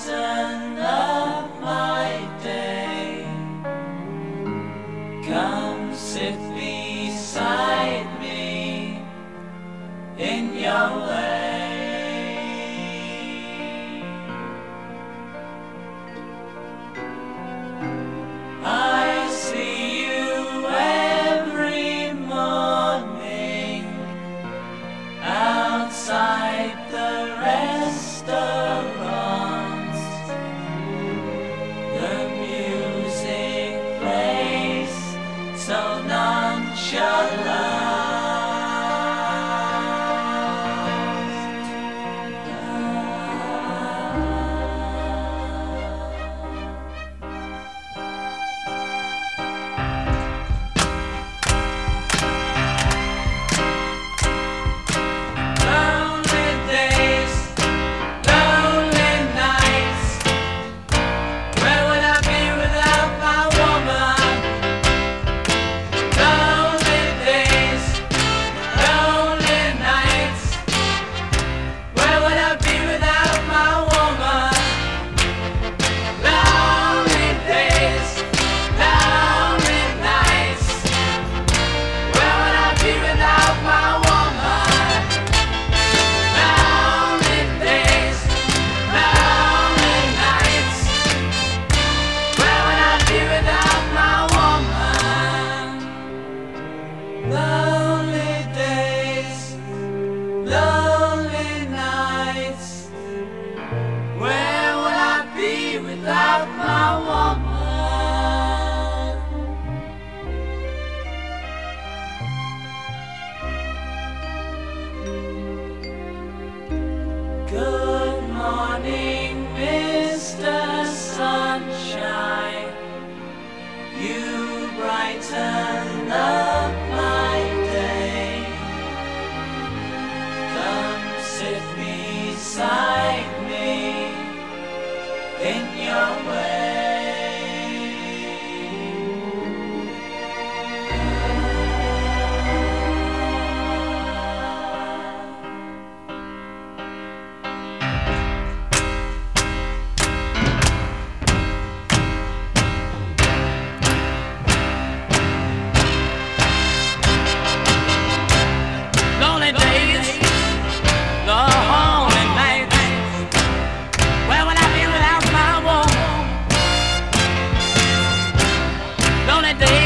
brighten up my day. Come sit beside me in your way. I see you every morning outside the restaurants. The music plays so nonchalant. Lonely days, lonely nights. Where would I be without my woman? Lonely days, lonely nights. Where would I be without my woman? Lonely days, lonely nights. Where would I be without my woman? Lonely days, lonely nights. Where would I be without my woman? Lonely days, lonely nights. Where would I be without my woman? Good morning, Mr. Sunshine. You brighten up my day. Come sit beside me in your way. Lonely days, lonely nights. Where would I be without my woman? Lonely days.